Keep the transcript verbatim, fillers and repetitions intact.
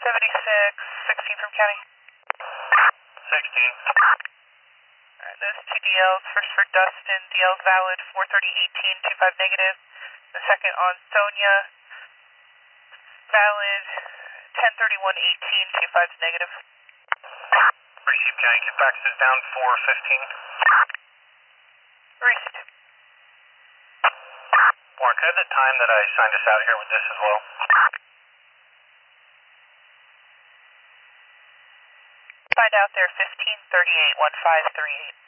seventy-six, sixteen from county. sixteen. Alright, those two D Ls, first for Dustin, D L's valid, four thirty eighteen, two five negative. The second on Sonia, valid, ten thirty-one eighteen, two five negative. Receive county, get faxes down four fifteen. Received. Warren, can I have the time that I signed us out here with this as well? Find out there, fifteen thirty-eight, one five three eight.